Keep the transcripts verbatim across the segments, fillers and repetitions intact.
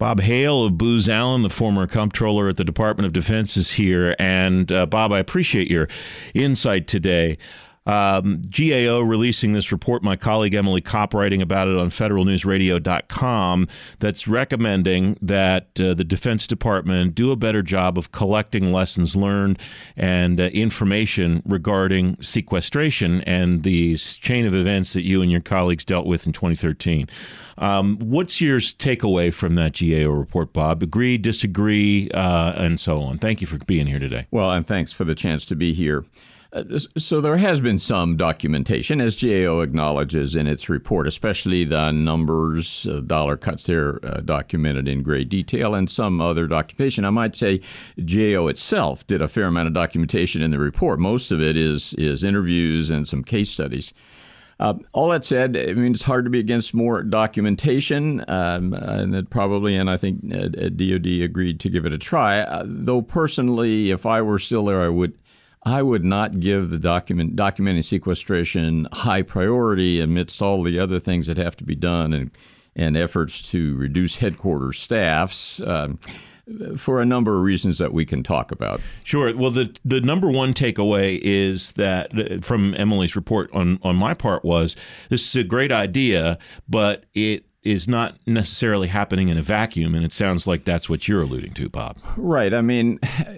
Bob Hale of Booz Allen, the former comptroller at the Department of Defense, is here. And uh, Bob, I appreciate your insight today. Um, G A O releasing this report, my colleague Emily Kopp writing about it on federal news radio dot com, that's recommending that uh, the Defense Department do a better job of collecting lessons learned and uh, information regarding sequestration and the chain of events that you and your colleagues dealt with in twenty thirteen. Um, what's your takeaway from that G A O report, Bob? Agree, disagree, uh, and so on. Thank you for being here today. Well, and thanks for the chance to be here. Uh, so there has been some documentation, as G A O acknowledges in its report, especially the numbers, uh, dollar cuts there uh, documented in great detail, and some other documentation. I might say G A O itself did a fair amount of documentation in the report. Most of it is is interviews and some case studies. Uh, all that said, I mean, it's hard to be against more documentation, um, and it probably, and I think uh, D O D agreed to give it a try. Uh, though personally, if I were still there, I would. I would not give the document documenting sequestration high priority amidst all the other things that have to be done and and efforts to reduce headquarters staffs um, for a number of reasons that we can talk about. Sure. Well, the the number one takeaway is that from Emily's report on, on my part was this is a great idea, but it is not necessarily happening in a vacuum, and it sounds like that's what you're alluding to, Bob. Right. I mean,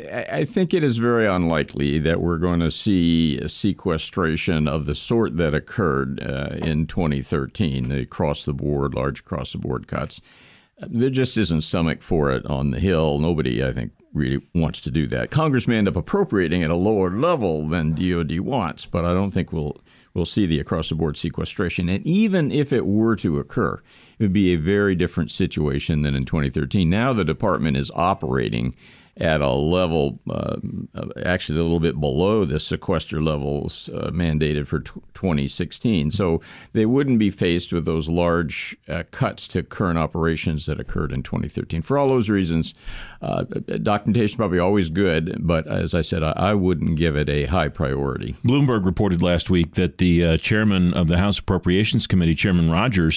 I think it is very unlikely that we're going to see a sequestration of the sort that occurred uh, in twenty thirteen, the across-the-board, large across-the-board cuts. There just isn't stomach for it on the Hill. Nobody, I think, really wants to do that. Congress may end up appropriating at a lower level than D O D wants, but I don't think we'll we'll see the across-the-board sequestration. And even if it were to occur, it would be a very different situation than in twenty thirteen. Now the department is operating at a level uh, actually a little bit below the sequester levels uh, mandated for t- twenty sixteen. So they wouldn't be faced with those large uh, cuts to current operations that occurred in twenty thirteen. For all those reasons, uh, documentation is probably always good, but as I said, I, I wouldn't give it a high priority. Bloomberg reported last week that the uh, chairman of the House Appropriations Committee, Chairman Rogers,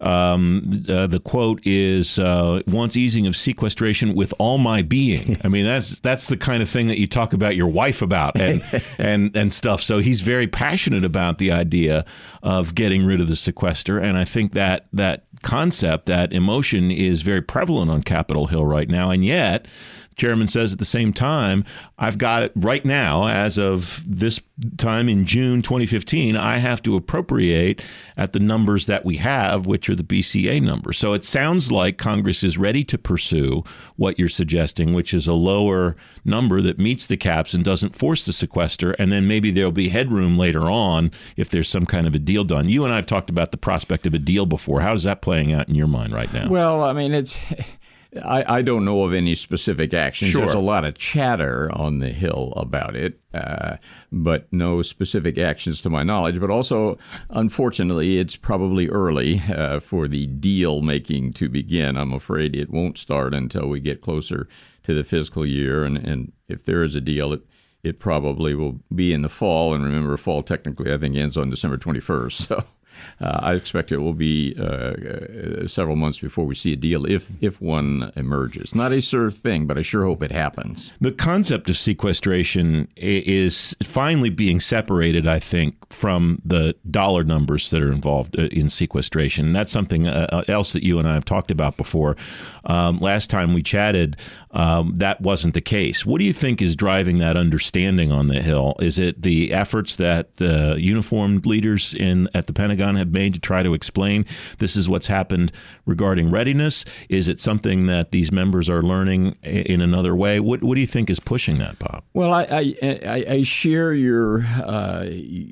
um, uh, the quote is, uh, wants easing of sequestration with all my being. I mean, that's that's the kind of thing that you talk about your wife about and and and stuff. So he's very passionate about the idea of getting rid of the sequester. And I think that that concept, that emotion is very prevalent on Capitol Hill right now. And yet, the chairman says at the same time, I've got it right now, as of this time in June twenty fifteen, I have to appropriate at the numbers that we have, which are the B C A numbers. So it sounds like Congress is ready to pursue what you're suggesting, which is a lower number that meets the caps and doesn't force the sequester. And then maybe there'll be headroom later on if there's some kind of a deal done. You and I have talked about the prospect of a deal before. How's that playing out in your mind right now? Well, I mean, it's... I, I don't know of any specific actions. Sure. There's a lot of chatter on the Hill about it, uh, but no specific actions to my knowledge. But also, unfortunately, it's probably early uh, for the deal making to begin. I'm afraid it won't start until we get closer to the fiscal year. And, and if there is a deal, it, it probably will be in the fall. And remember, fall technically, I think, ends on December twenty-first. So. Uh, I expect it will be uh, uh, several months before we see a deal, if if one emerges. Not a sure thing, but I sure hope it happens. The concept of sequestration is finally being separated, I think, from the dollar numbers that are involved in sequestration. And that's something uh, else that you and I have talked about before. Um, last time we chatted, um, that wasn't the case. What do you think is driving that understanding on the Hill? Is it the efforts that the uniformed leaders in at the Pentagon have made to try to explain this is what's happened regarding readiness? Is it something that these members are learning in another way? What What do you think is pushing that, Bob? Well, I I, I share your uh,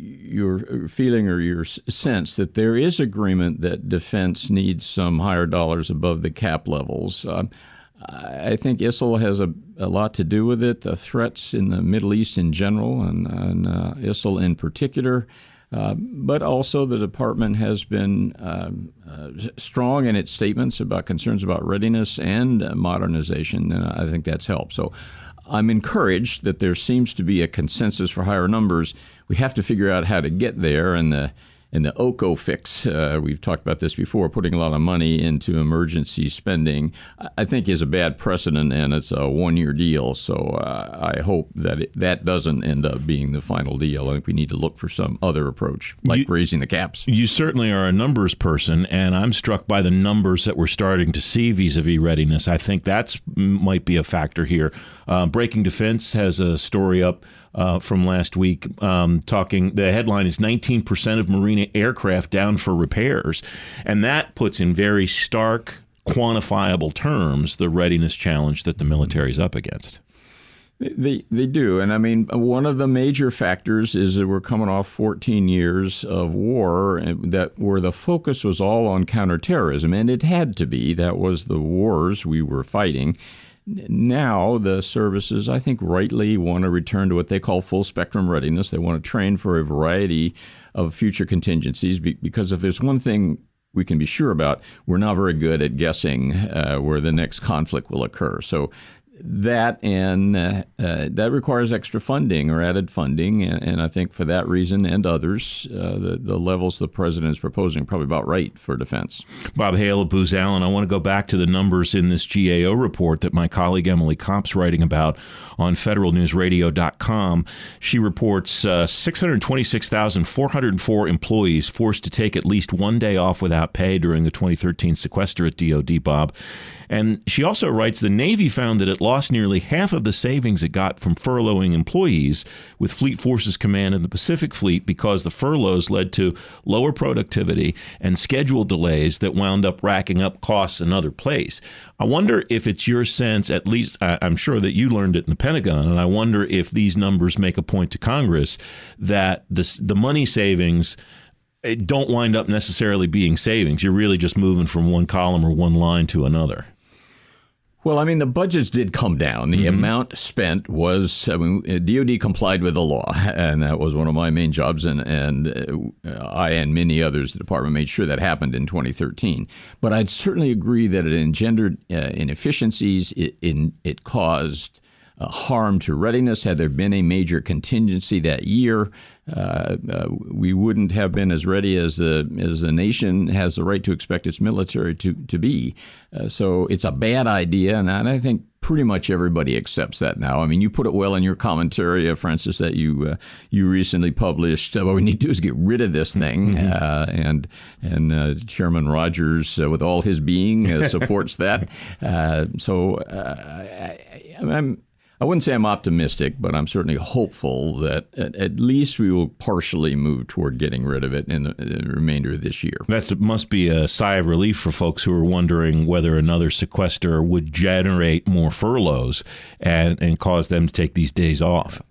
your feeling or your sense that there is agreement that defense needs some higher dollars above the cap levels. Uh, I think I S I L has a, a lot to do with it. The threats in the Middle East in general, and, and uh, I S I L in particular. Uh, but also the department has been um, uh, strong in its statements about concerns about readiness and uh, modernization, and I think that's helped. So I'm encouraged that there seems to be a consensus for higher numbers. We have to figure out how to get there, and the and the O C O fix, uh, we've talked about this before, putting a lot of money into emergency spending, I think is a bad precedent, and it's a one-year deal. So uh, I hope that it, that doesn't end up being the final deal. I think we need to look for some other approach, like you, raising the caps. You certainly are a numbers person, and I'm struck by the numbers that we're starting to see vis-a-vis readiness. I think that's might be a factor here. Uh, Breaking Defense has a story up Uh, from last week, um, talking, the headline is nineteen percent of Marine aircraft down for repairs. And that puts in very stark, quantifiable terms the readiness challenge that the military is up against. They they do. And I mean, one of the major factors is that we're coming off fourteen years of war that where the focus was all on counterterrorism. And it had to be. That was the wars we were fighting. Now, the services, I think, rightly want to return to what they call full spectrum readiness. They want to train for a variety of future contingencies, because if there's one thing we can be sure about, we're not very good at guessing uh, where the next conflict will occur. So that and uh, uh, that requires extra funding or added funding, and, and I think for that reason and others, uh, the, the levels the president is proposing are probably about right for defense. Bob Hale of Booz Allen, I want to go back to the numbers in this G A O report that my colleague Emily Kopp's writing about on federal news radio dot com. She reports uh, six hundred twenty-six thousand four hundred four employees forced to take at least one day off without pay during the twenty thirteen sequester at D O D, Bob. And she also writes, the Navy found that it lost nearly half of the savings it got from furloughing employees with Fleet Forces Command and the Pacific Fleet because the furloughs led to lower productivity and schedule delays that wound up racking up costs in other places. I wonder if it's your sense, at least I'm sure that you learned it in the Pentagon, and I wonder if these numbers make a point to Congress that this, the money savings don't wind up necessarily being savings. You're really just moving from one column or one line to another. Well, I mean, the budgets did come down. The mm-hmm. amount spent was, I mean, D O D complied with the law, and that was one of my main jobs, and, and uh, I and many others, the department made sure that happened in twenty thirteen. But I'd certainly agree that it engendered uh, inefficiencies. It, it, it caused uh, harm to readiness. Had there been a major contingency that year, uh, uh, we wouldn't have been as ready as the as the nation has the right to expect its military to to be. Uh, so it's a bad idea, and I think pretty much everybody accepts that now. I mean, you put it well in your commentary, uh, Francis, that you uh, you recently published. Uh, what we need to do is get rid of this thing, mm-hmm. uh, and and uh, Chairman Rogers, uh, with all his being, uh, supports that. Uh, so uh, I, I'm. I wouldn't say I'm optimistic, but I'm certainly hopeful that at, at least we will partially move toward getting rid of it in the, in the remainder of this year. That must be a sigh of relief for folks who are wondering whether another sequester would generate more furloughs and, and cause them to take these days off.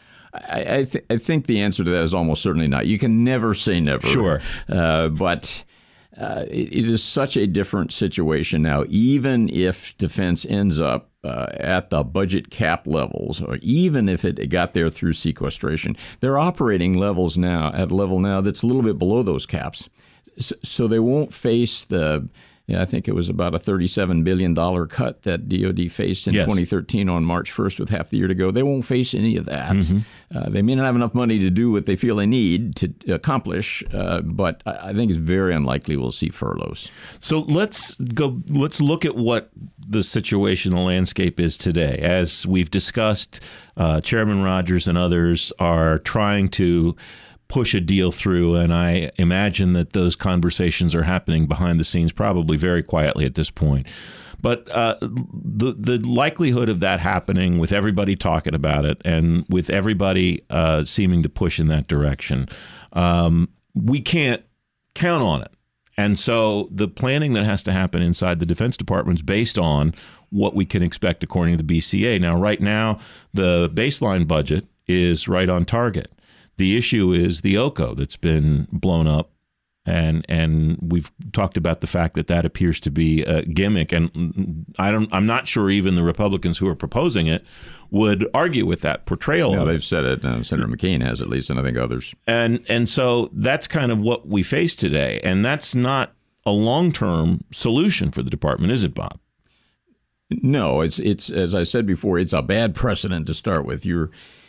I, I, th- I think the answer to that is almost certainly not. You can never say never. Sure. Uh, but... Uh, it, it is such a different situation now. Even if defense ends up uh, at the budget cap levels, or even if it got there through sequestration, they're operating levels now at a level now that's a little bit below those caps. So, so they won't face the, yeah, I think it was about a thirty-seven billion dollars cut that D O D faced in yes. twenty thirteen on March first with half the year to go. They won't face any of that. Mm-hmm. Uh, they may not have enough money to do what they feel they need to accomplish, uh, but I think it's very unlikely we'll see furloughs. So let's go. Let's look at what the situation, the landscape is today. As we've discussed, uh, Chairman Rogers and others are trying to push a deal through, and I imagine that those conversations are happening behind the scenes, probably very quietly at this point. But uh, the the likelihood of that happening, with everybody talking about it and with everybody uh, seeming to push in that direction, um, we can't count on it. And so the planning that has to happen inside the Defense Department is based on what we can expect according to the B C A. Now, right now, the baseline budget is right on target. The issue is the O C O that's been blown up. And and we've talked about the fact that that appears to be a gimmick, and I don't. I'm not sure even the Republicans who are proposing it would argue with that portrayal. Yeah, they've said it. Uh, Senator McCain has, at least, and I think others. And and so that's kind of what we face today, and that's not a long-term solution for the department, is it, Bob? No, it's it's as I said before, it's a bad precedent to start with. You're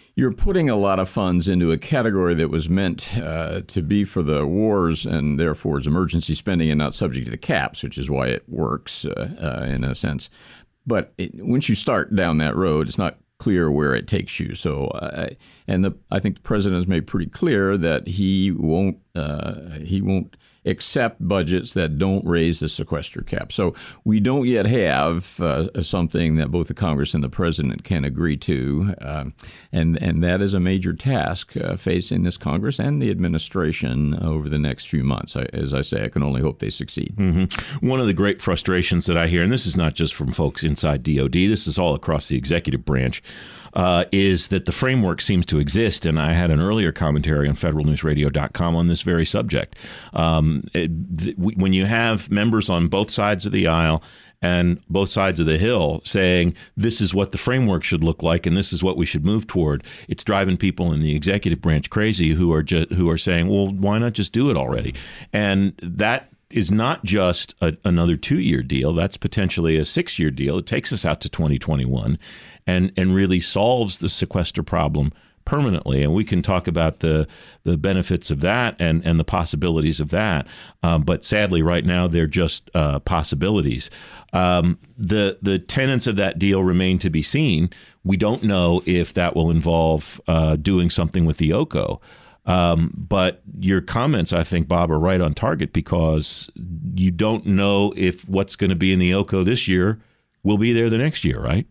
you're putting a lot of funds into a category that was meant uh, to be for the wars and therefore is emergency spending and not subject to the caps, which is why it works uh, uh, in a sense. But it, once you start down that road, it's not clear where it takes you. So, uh, and the, I think the president has made pretty clear that he won't uh, he won't accept budgets that don't raise the sequester cap. So we don't yet have uh, something that both the Congress and the president can agree to, uh, and and that is a major task uh, facing this Congress and the administration over the next few months. I, as I say, I can only hope they succeed. Mm-hmm. One of the great frustrations that I hear, and this is not just from folks inside D O D, this is all across the executive branch, Uh, is that the framework seems to exist. And I had an earlier commentary on federal news radio dot com on this very subject. Um, it, th- when you have members on both sides of the aisle and both sides of the hill saying this is what the framework should look like and this is what we should move toward, it's driving people in the executive branch crazy who are ju- who are saying, well, why not just do it already? And that is not just a, another two-year deal. That's potentially a six-year deal. It takes us out to twenty twenty-one and, and really solves the sequester problem permanently. And we can talk about the the benefits of that and, and the possibilities of that. Um, but sadly, right now, they're just uh, possibilities. Um, the, the tenets of that deal remain to be seen. We don't know if that will involve uh, doing something with the O C O. Um, but your comments, I think, Bob, are right on target because you don't know if what's going to be in the O C O this year will be there the next year, right?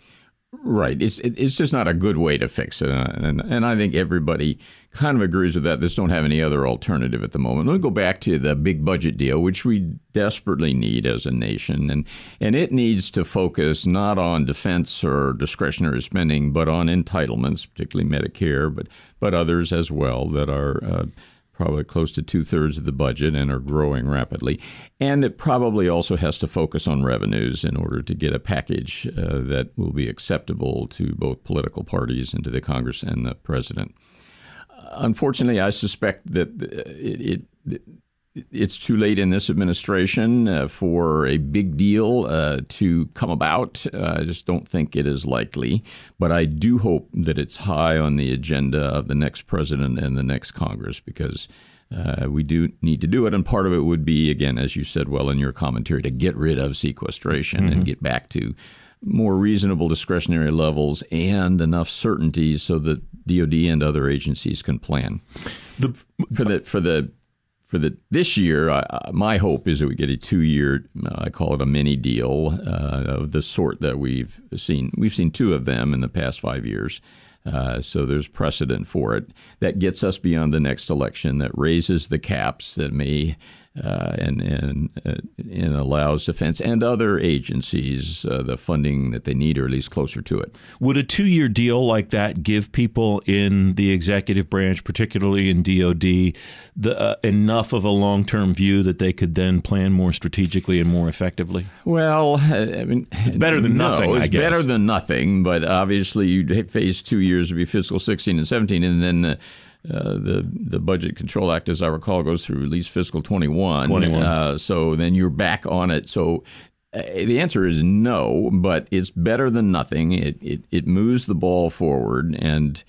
Right. It's it's just not a good way to fix it. And, and I think everybody kind of agrees with that. Just don't have any other alternative at the moment. Let me go back to the big budget deal, which we desperately need as a nation. And, and it needs to focus not on defense or discretionary spending, but on entitlements, particularly Medicare, but, but others as well that are uh, probably close to two-thirds of the budget and are growing rapidly. And it probably also has to focus on revenues in order to get a package uh, that will be acceptable to both political parties and to the Congress and the president. Uh, unfortunately, I suspect that it, it it's too late in this administration uh, for a big deal uh, to come about. Uh, I just don't think it is likely. But I do hope that it's high on the agenda of the next president and the next Congress because uh, we do need to do it. And part of it would be, again, as you said well in your commentary, to get rid of sequestration mm-hmm. and get back to more reasonable discretionary levels and enough certainty so that D O D and other agencies can plan. The, for the for the For the, this year, uh, my hope is that we get a two-year, uh, I call it a mini deal uh, of the sort that we've seen. We've seen two of them in the past five years. Uh, so there's precedent for it. That gets us beyond the next election, that raises the caps, that may uh, and and uh, and allows defense and other agencies uh, the funding that they need, or at least closer to it. Would a two-year deal like that give people in the executive branch, particularly in D O D, the uh, enough of a long-term view that they could then plan more strategically and more effectively? Well, I mean, it's better than no, nothing. It's I guess. better than nothing, but obviously you'd face two years to be fiscal sixteen and seventeen, and then the Uh, the the Budget Control Act, as I recall, goes through at least fiscal twenty-one. twenty-one. Uh, so then you're back on it. So uh, the answer is no, but it's better than nothing. It it, it moves the ball forward. And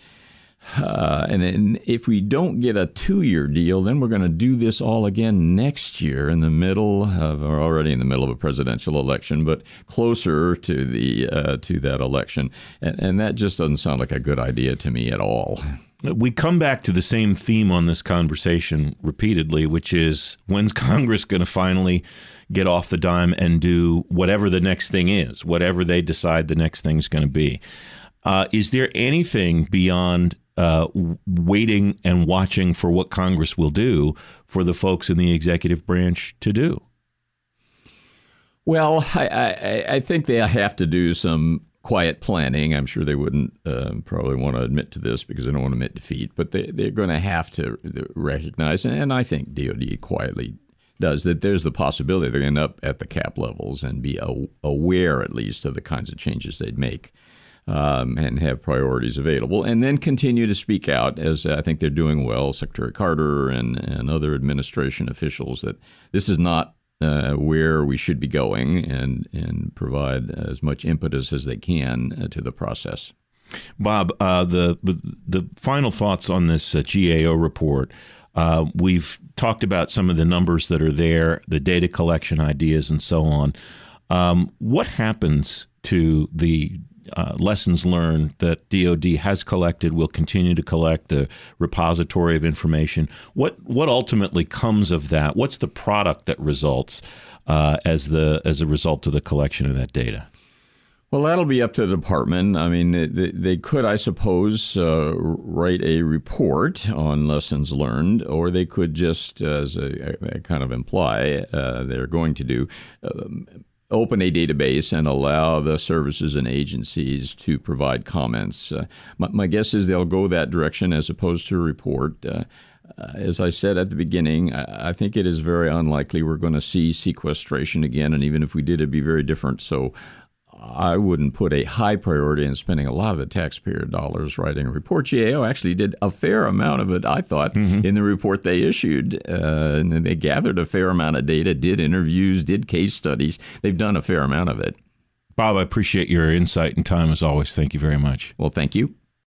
uh, and then if we don't get a two-year deal, then we're going to do this all again next year in the middle of, or already in the middle of a presidential election, but closer to the uh, to that election. And, and that just doesn't sound like a good idea to me at all. We come back to the same theme on this conversation repeatedly, which is when's Congress going to finally get off the dime and do whatever the next thing is, whatever they decide the next thing's going to be. Uh, is there anything beyond uh, waiting and watching for what Congress will do for the folks in the executive branch to do? Well, I, I, I think they have to do some quiet planning. I'm sure they wouldn't uh, probably want to admit to this because they don't want to admit defeat, but they, they're going to have to recognize, and I think D O D quietly does, that there's the possibility they're going to end up at the cap levels and be aware at least of the kinds of changes they'd make um, and have priorities available, and then continue to speak out, as I think they're doing well, Secretary Carter and, and other administration officials, that this is not Uh, where we should be going, and and provide as much impetus as they can uh, to the process. Bob, uh, the the final thoughts on this uh, G A O report. Uh, we've talked about some of the numbers that are there, the data collection ideas, and so on. Um, what happens to the uh, lessons learned that D O D has collected, will continue to collect, the repository of information? What what ultimately comes of that? What's the product that results uh, as the as a result of the collection of that data? Well, that'll be up to the department. I mean, they, they could, I suppose, uh, write a report on lessons learned, or they could just, as a, a kind of imply uh, they're going to do, um, open a database and allow the services and agencies to provide comments. Uh, my, my guess is they'll go that direction as opposed to a report. Uh, As I said at the beginning, I think it is very unlikely we're going to see sequestration again, and even if we did, it'd be very different. So I wouldn't put a high priority in spending a lot of the taxpayer dollars writing a report. G A O actually did a fair amount of it, I thought, mm-hmm. in the report they issued. Uh, and they gathered a fair amount of data, did interviews, did case studies. They've done a fair amount of it. Bob, I appreciate your insight and time as always. Thank you very much. Well, thank you.